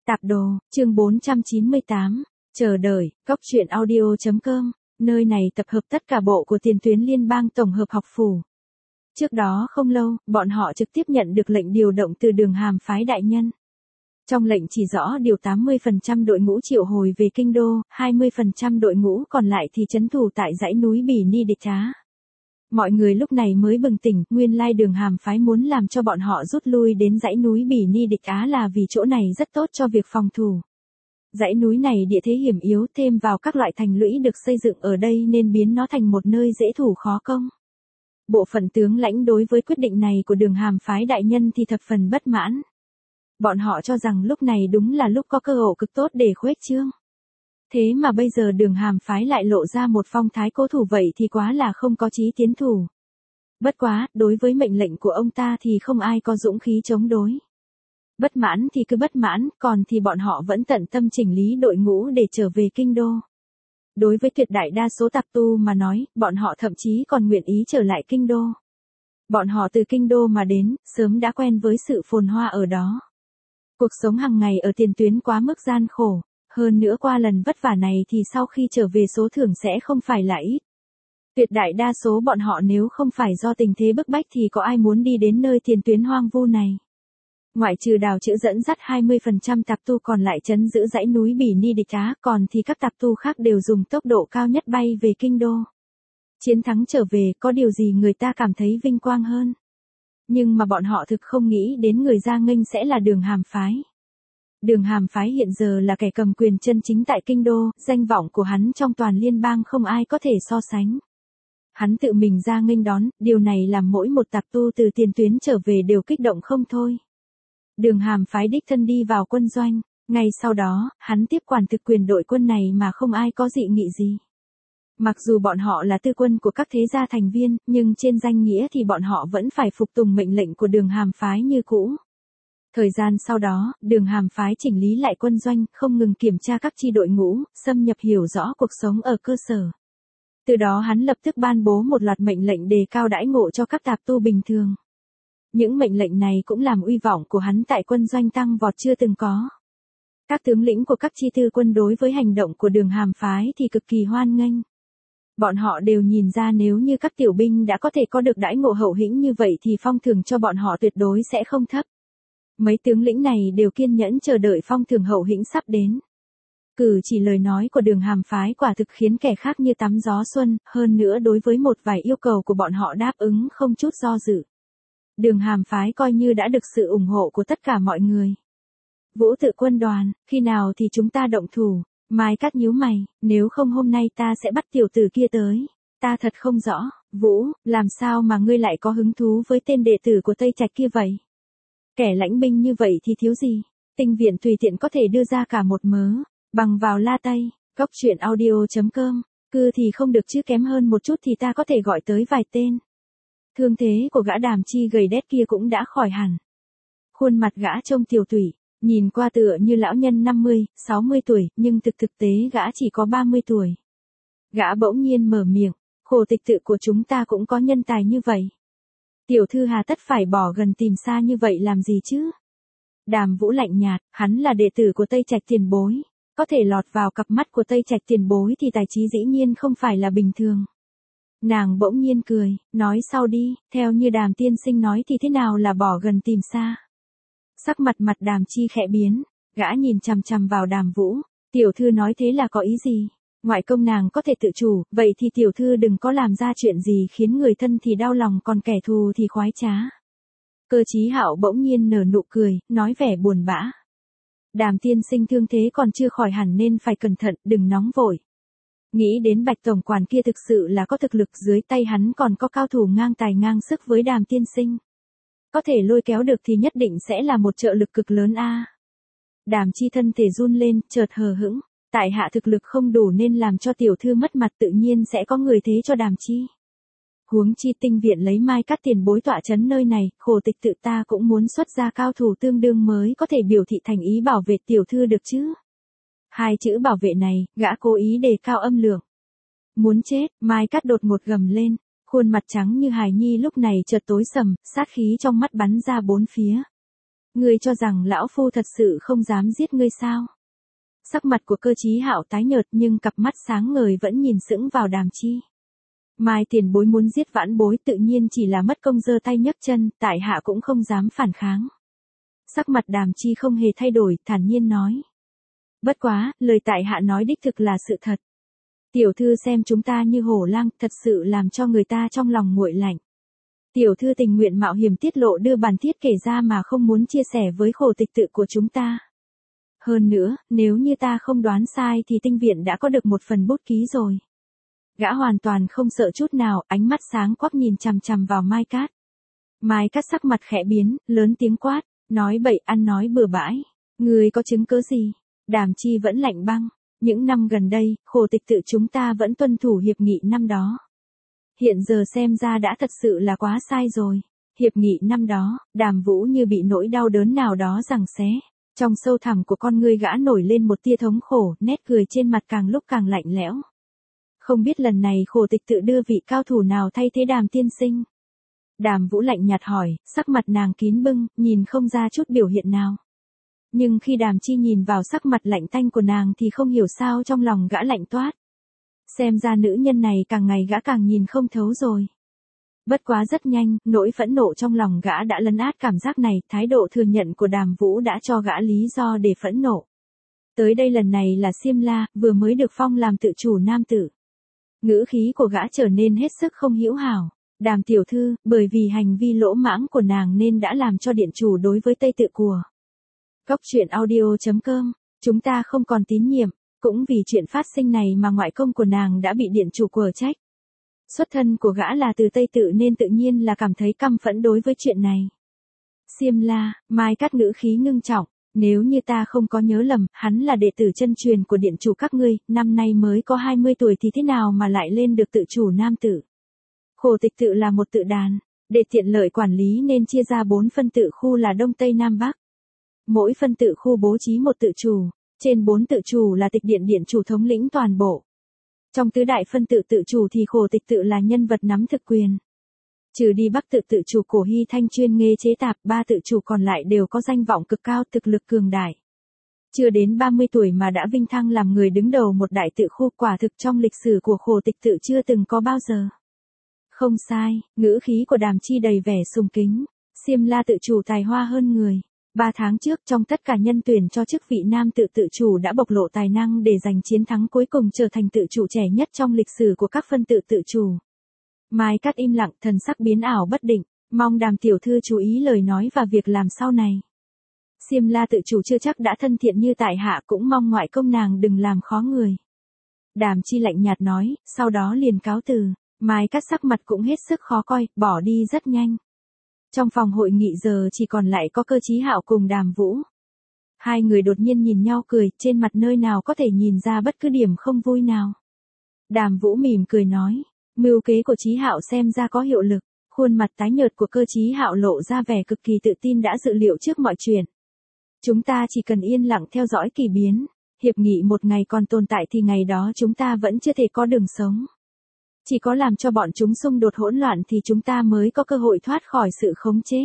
Tạp đồ, chương 498. Chờ đợi, góc truyện audio.com, nơi này tập hợp tất cả bộ của tiền tuyến liên bang tổng hợp học phủ. Trước đó không lâu, bọn họ trực tiếp nhận được lệnh điều động từ Đường Hàm phái đại nhân. Trong lệnh chỉ rõ điều 80% đội ngũ triệu hồi về kinh đô, 20% đội ngũ còn lại thì trấn thủ tại dãy núi Bỉ Ni Địch Trá. Mọi người lúc này mới bừng tỉnh, nguyên lai Đường Hàm phái muốn làm cho bọn họ rút lui đến dãy núi Bỉ Ni Địch Á là vì chỗ này rất tốt cho việc phòng thủ. Dãy núi này địa thế hiểm yếu, thêm vào các loại thành lũy được xây dựng ở đây nên biến nó thành một nơi dễ thủ khó công. Bộ phận tướng lãnh đối với quyết định này của Đường Hàm phái đại nhân thì thập phần bất mãn. Bọn họ cho rằng lúc này đúng là lúc có cơ hội cực tốt để khuếch trương. Thế mà bây giờ Đường Hàm phái lại lộ ra một phong thái cố thủ vậy thì quá là không có chí tiến thủ. Bất quá, đối với mệnh lệnh của ông ta thì không ai có dũng khí chống đối. Bất mãn thì cứ bất mãn, còn thì bọn họ vẫn tận tâm chỉnh lý đội ngũ để trở về kinh đô. Đối với tuyệt đại đa số tạp tu mà nói, bọn họ thậm chí còn nguyện ý trở lại kinh đô. Bọn họ từ kinh đô mà đến, sớm đã quen với sự phồn hoa ở đó. Cuộc sống hàng ngày ở tiền tuyến quá mức gian khổ. Hơn nữa qua lần vất vả này thì sau khi trở về số thưởng sẽ không phải là ít. Tuyệt đại đa số bọn họ nếu không phải do tình thế bức bách thì có ai muốn đi đến nơi tiền tuyến hoang vu này. Ngoại trừ Đào Chữ dẫn dắt 20% tạp tu còn lại trấn giữ dãy núi Bỉ Ni Địch Á, còn thì các tạp tu khác đều dùng tốc độ cao nhất bay về kinh đô. Chiến thắng trở về, có điều gì người ta cảm thấy vinh quang hơn. Nhưng mà bọn họ thực không nghĩ đến người ra nghênh sẽ là Đường Hàm phái. Đường Hàm phái hiện giờ là kẻ cầm quyền chân chính tại kinh đô, danh vọng của hắn trong toàn liên bang không ai có thể so sánh. Hắn tự mình ra nghênh đón, điều này làm mỗi một tạp tu từ tiền tuyến trở về đều kích động không thôi. Đường Hàm phái đích thân đi vào quân doanh, ngay sau đó, hắn tiếp quản thực quyền đội quân này mà không ai có dị nghị gì. Mặc dù bọn họ là tư quân của các thế gia thành viên, nhưng trên danh nghĩa thì bọn họ vẫn phải phục tùng mệnh lệnh của Đường Hàm phái như cũ. Thời gian sau đó, Đường Hàm phái chỉnh lý lại quân doanh, không ngừng kiểm tra các chi đội ngũ, xâm nhập hiểu rõ cuộc sống ở cơ sở. Từ đó hắn lập tức ban bố một loạt mệnh lệnh đề cao đãi ngộ cho các tạp tu bình thường. Những mệnh lệnh này cũng làm uy vọng của hắn tại quân doanh tăng vọt chưa từng có. Các tướng lĩnh của các chi tư quân đối với hành động của Đường Hàm phái thì cực kỳ hoan nghênh. Bọn họ đều nhìn ra nếu như các tiểu binh đã có thể có được đãi ngộ hậu hĩnh như vậy thì phong thưởng cho bọn họ tuyệt đối sẽ không thấp. Mấy tướng lĩnh này đều kiên nhẫn chờ đợi phong thưởng hậu hĩnh sắp đến. Cử chỉ lời nói của Đường Hàm phái quả thực khiến kẻ khác như tắm gió xuân, hơn nữa đối với một vài yêu cầu của bọn họ đáp ứng không chút do dự. Đường Hàm phái coi như đã được sự ủng hộ của tất cả mọi người. Vũ Tự quân đoàn, khi nào thì chúng ta động thủ? Mai Cát nhíu mày, nếu không hôm nay ta sẽ bắt tiểu tử kia tới. Ta thật không rõ, Vũ, làm sao mà ngươi lại có hứng thú với tên đệ tử của Tây Trạch kia vậy? Kẻ lãnh binh như vậy thì thiếu gì? Tinh viện tùy tiện có thể đưa ra cả một mớ, bằng vào La Tây, góc truyện audio.com, cư thì không được chứ kém hơn một chút thì ta có thể gọi tới vài tên. Thương thế của gã Đàm Chi gầy đét kia cũng đã khỏi hẳn. Khuôn mặt gã trông tiều tụy, nhìn qua tựa như lão nhân 50, 60 tuổi, nhưng thực tế gã chỉ có 30 tuổi. Gã bỗng nhiên mở miệng, khổ tịch tự của chúng ta cũng có nhân tài như vậy. Tiểu thư hà tất phải bỏ gần tìm xa như vậy làm gì chứ? Đàm Vũ lạnh nhạt, hắn là đệ tử của Tây Trạch tiền bối. Có thể lọt vào cặp mắt của Tây Trạch tiền bối thì tài trí dĩ nhiên không phải là bình thường. Nàng bỗng nhiên cười, nói sau đi, theo như Đàm tiên sinh nói thì thế nào là bỏ gần tìm xa? Sắc mặt Đàm Chi khẽ biến, gã nhìn chằm chằm vào Đàm Vũ, tiểu thư nói thế là có ý gì? Ngoại công nàng có thể tự chủ, vậy thì tiểu thư đừng có làm ra chuyện gì khiến người thân thì đau lòng còn kẻ thù thì khoái trá. Cơ Chí Hạo bỗng nhiên nở nụ cười, nói vẻ buồn bã. Đàm tiên sinh thương thế còn chưa khỏi hẳn nên phải cẩn thận, đừng nóng vội. Nghĩ đến Bạch tổng quản kia thực sự là có thực lực, dưới tay hắn còn có cao thủ ngang tài ngang sức với Đàm tiên sinh. Có thể lôi kéo được thì nhất định sẽ là một trợ lực cực lớn a. Đàm Chi thân thể run lên, chợt hờ hững. Tại hạ thực lực không đủ nên làm cho tiểu thư mất mặt, tự nhiên sẽ có người thế cho Đàm Chi. Huống chi tinh viện lấy Mai Cát tiền bối tọa trấn nơi này, khổ tịch tự ta cũng muốn xuất ra cao thủ tương đương mới có thể biểu thị thành ý bảo vệ tiểu thư được chứ. Hai chữ bảo vệ này, gã cố ý đề cao âm lượng. Muốn chết, Mai Cát đột ngột gầm lên, khuôn mặt trắng như hài nhi lúc này chợt tối sầm, sát khí trong mắt bắn ra bốn phía. Ngươi cho rằng lão phu thật sự không dám giết ngươi sao? Sắc mặt của Cơ Chí Hạo tái nhợt nhưng cặp mắt sáng ngời vẫn nhìn sững vào Đàm Chi. Mai tiền bối muốn giết vãn bối tự nhiên chỉ là mất công giơ tay nhấc chân, tại hạ cũng không dám phản kháng. Sắc mặt Đàm Chi không hề thay đổi, thản nhiên nói. Bất quá, lời tại hạ nói đích thực là sự thật. Tiểu thư xem chúng ta như hổ lang, thật sự làm cho người ta trong lòng nguội lạnh. Tiểu thư tình nguyện mạo hiểm tiết lộ đưa bản thiết kể ra mà không muốn chia sẻ với khổ tịch tự của chúng ta. Hơn nữa, nếu như ta không đoán sai thì tinh viện đã có được một phần bút ký rồi. Gã hoàn toàn không sợ chút nào, ánh mắt sáng quắc nhìn chằm chằm vào Mai Cát. Mai Cát sắc mặt khẽ biến, lớn tiếng quát, nói bậy, ăn nói bừa bãi. Người có chứng cứ gì? Đàm Chi vẫn lạnh băng. Những năm gần đây, khổ tịch tự chúng ta vẫn tuân thủ hiệp nghị năm đó. Hiện giờ xem ra đã thật sự là quá sai rồi. Hiệp nghị năm đó, Đàm Vũ như bị nỗi đau đớn nào đó giằng xé. Trong sâu thẳm của con ngươi gã nổi lên một tia thống khổ, nét cười trên mặt càng lúc càng lạnh lẽo. Không biết lần này khổ tịch tự đưa vị cao thủ nào thay thế Đàm tiên sinh? Đàm Vũ lạnh nhạt hỏi, sắc mặt nàng kín bưng, nhìn không ra chút biểu hiện nào. Nhưng khi Đàm Chi nhìn vào sắc mặt lạnh tanh của nàng thì không hiểu sao trong lòng gã lạnh toát. Xem ra nữ nhân này càng ngày gã càng nhìn không thấu rồi. Bất quá rất nhanh, nỗi phẫn nộ trong lòng gã đã lấn át cảm giác này, thái độ thừa nhận của Đàm Vũ đã cho gã lý do để phẫn nộ. Tới đây lần này là Xiêm La, vừa mới được phong làm tự chủ nam tử. Ngữ khí của gã trở nên hết sức không hữu hảo. Đàm tiểu thư, bởi vì hành vi lỗ mãng của nàng nên đã làm cho điện chủ đối với Tây Tự của Cóc truyện audio.com, chúng ta không còn tín nhiệm, cũng vì chuyện phát sinh này mà ngoại công của nàng đã bị điện chủ quở trách. Xuất thân của gã là từ Tây Tự nên tự nhiên là cảm thấy căm phẫn đối với chuyện này. Xiêm La, Mai Cát ngữ khí ngưng trọng, nếu như ta không có nhớ lầm, hắn là đệ tử chân truyền của điện chủ các ngươi, năm nay mới có 20 tuổi thì thế nào mà lại lên được tự chủ nam tử. Khổ tịch tự là một tự đàn, để tiện lợi quản lý nên chia ra 4 phân tự khu là Đông Tây Nam Bắc. Mỗi phân tự khu bố trí một tự chủ, trên 4 tự chủ là tịch điện điện chủ thống lĩnh toàn bộ. Trong tứ đại phân tự tự chủ thì khổ tịch tự là nhân vật nắm thực quyền. Trừ đi Bắc tự tự chủ Cổ Hy Thanh chuyên nghề chế tạp, 3 tự chủ còn lại đều có danh vọng cực cao, thực lực cường đại. Chưa đến 30 tuổi mà đã vinh thăng làm người đứng đầu một đại tự khu, quả thực trong lịch sử của khổ tịch tự chưa từng có bao giờ. Không sai, ngữ khí của Đàm Chi đầy vẻ sùng kính. Xiêm La tự chủ tài hoa hơn người. 3 tháng trước trong tất cả nhân tuyển cho chức vị nam tự tự chủ đã bộc lộ tài năng để giành chiến thắng cuối cùng trở thành tự chủ trẻ nhất trong lịch sử của các phân tự tự chủ. Mai Cát im lặng, thần sắc biến ảo bất định, mong Đàm tiểu thư chú ý lời nói và việc làm sau này. Xiêm La tự chủ chưa chắc đã thân thiện như tại hạ, cũng mong ngoại công nàng đừng làm khó người. Đàm Chi lạnh nhạt nói, sau đó liền cáo từ. Mai Cát sắc mặt cũng hết sức khó coi, bỏ đi rất nhanh. Trong phòng hội nghị giờ chỉ còn lại có Cơ Chí Hạo cùng Đàm Vũ. Hai người đột nhiên nhìn nhau cười, trên mặt nơi nào có thể nhìn ra bất cứ điểm không vui nào. Đàm Vũ mỉm cười nói, mưu kế của Chí Hạo xem ra có hiệu lực. Khuôn mặt tái nhợt của Cơ Chí Hạo lộ ra vẻ cực kỳ tự tin đã dự liệu trước mọi chuyện. Chúng ta chỉ cần yên lặng theo dõi kỳ biến. Hiệp nghị một ngày còn tồn tại thì ngày đó chúng ta vẫn chưa thể có đường sống. Chỉ có làm cho bọn chúng xung đột hỗn loạn thì chúng ta mới có cơ hội thoát khỏi sự khống chế.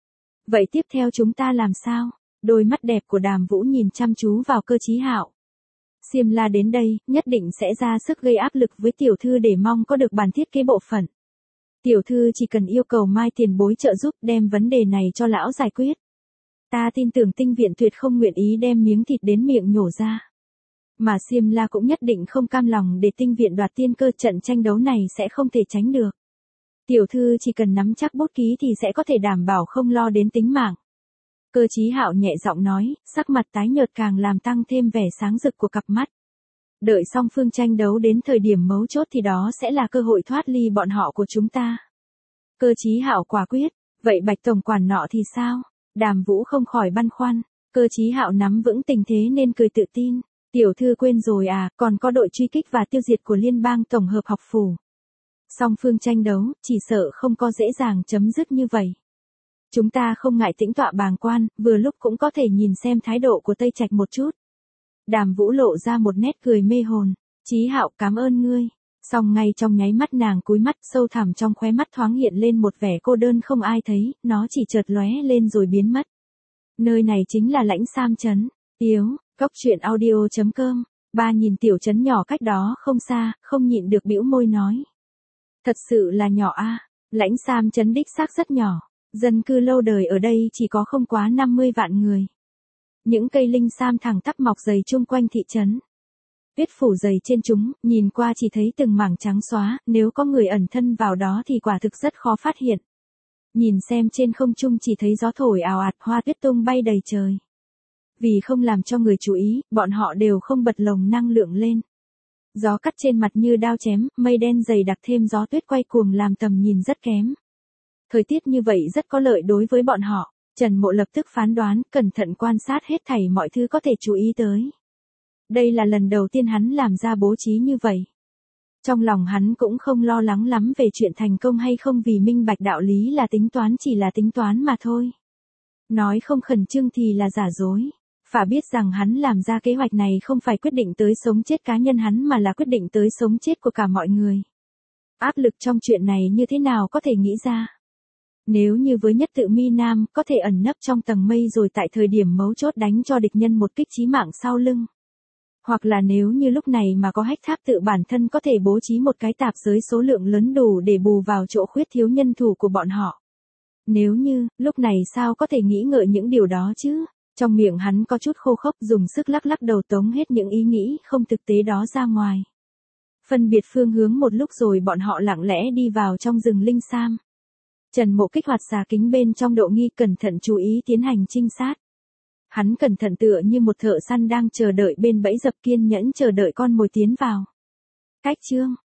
Vậy tiếp theo chúng ta làm sao? Đôi mắt đẹp của Đàm Vũ nhìn chăm chú vào Cơ Chí Hạo. Xiêm La đến đây, nhất định sẽ ra sức gây áp lực với tiểu thư để mong có được bản thiết kế bộ phận. Tiểu thư chỉ cần yêu cầu Mai tiền bối trợ giúp đem vấn đề này cho lão giải quyết. Ta tin tưởng tinh viện tuyệt không nguyện ý đem miếng thịt đến miệng nhổ ra. Mà Xiêm La cũng nhất định không cam lòng để tinh viện đoạt tiên cơ, trận tranh đấu này sẽ không thể tránh được. Tiểu thư chỉ cần nắm chắc bút ký thì sẽ có thể đảm bảo không lo đến tính mạng. Cơ Chí Hạo nhẹ giọng nói, sắc mặt tái nhợt càng làm tăng thêm vẻ sáng rực của cặp mắt. Đợi song phương tranh đấu đến thời điểm mấu chốt thì đó sẽ là cơ hội thoát ly bọn họ của chúng ta. Cơ Chí Hạo quả quyết, vậy Bạch tổng quản nọ thì sao? Đàm Vũ không khỏi băn khoăn. Cơ Chí Hạo nắm vững tình thế nên cười tự tin. Tiểu thư quên rồi à, còn có đội truy kích và tiêu diệt của liên bang tổng hợp học phủ. Song phương tranh đấu, chỉ sợ không có dễ dàng chấm dứt như vậy. Chúng ta không ngại tĩnh tọa bàng quan, vừa lúc cũng có thể nhìn xem thái độ của Tây Trạch một chút. Đàm Vũ lộ ra một nét cười mê hồn. Chí Hạo cảm ơn ngươi. Song ngay trong nháy mắt nàng cúi mắt, sâu thẳm trong khóe mắt thoáng hiện lên một vẻ cô đơn không ai thấy, nó chỉ chợt lóe lên rồi biến mất. Nơi này chính là Lãnh Sam trấn. Tiếu, Cóc truyện audio.com. Ba nhìn tiểu trấn nhỏ cách đó không xa, không nhịn được bĩu môi nói. Thật sự là nhỏ a. Lãnh Sam trấn đích xác rất nhỏ. Dân cư lâu đời ở đây chỉ có không quá 50 vạn người. Những cây linh sam thẳng tắp mọc dày chung quanh thị trấn. Tuyết phủ dày trên chúng, nhìn qua chỉ thấy từng mảng trắng xóa, nếu có người ẩn thân vào đó thì quả thực rất khó phát hiện. Nhìn xem trên không trung chỉ thấy gió thổi ào ạt, hoa tuyết tung bay đầy trời. Vì không làm cho người chú ý, bọn họ đều không bật lồng năng lượng lên. Gió cắt trên mặt như đao chém, mây đen dày đặc thêm gió tuyết quay cuồng làm tầm nhìn rất kém. Thời tiết như vậy rất có lợi đối với bọn họ. Trần Mộ lập tức phán đoán, cẩn thận quan sát hết thảy mọi thứ có thể chú ý tới. Đây là lần đầu tiên hắn làm ra bố trí như vậy. Trong lòng hắn cũng không lo lắng lắm về chuyện thành công hay không vì minh bạch đạo lý là tính toán chỉ là tính toán mà thôi. Nói không khẩn trương thì là giả dối. Phải biết rằng hắn làm ra kế hoạch này không phải quyết định tới sống chết cá nhân hắn mà là quyết định tới sống chết của cả mọi người. Áp lực trong chuyện này như thế nào có thể nghĩ ra. Nếu như với nhất tự mi nam có thể ẩn nấp trong tầng mây rồi tại thời điểm mấu chốt đánh cho địch nhân một kích chí mạng sau lưng. Hoặc là nếu như lúc này mà có hách tháp tự bản thân có thể bố trí một cái tạp giới số lượng lớn đủ để bù vào chỗ khuyết thiếu nhân thủ của bọn họ. Nếu như, lúc này sao có thể nghĩ ngợi những điều đó chứ? Trong miệng hắn có chút khô khốc dùng sức lắc lắc đầu tống hết những ý nghĩ không thực tế đó ra ngoài. Phân biệt phương hướng một lúc rồi bọn họ lặng lẽ đi vào trong rừng linh sam. Trần Mộ kích hoạt xà kính bên trong độ nghi cẩn thận chú ý tiến hành trinh sát. Hắn cẩn thận tựa như một thợ săn đang chờ đợi bên bẫy dập kiên nhẫn chờ đợi con mồi tiến vào. Cách chương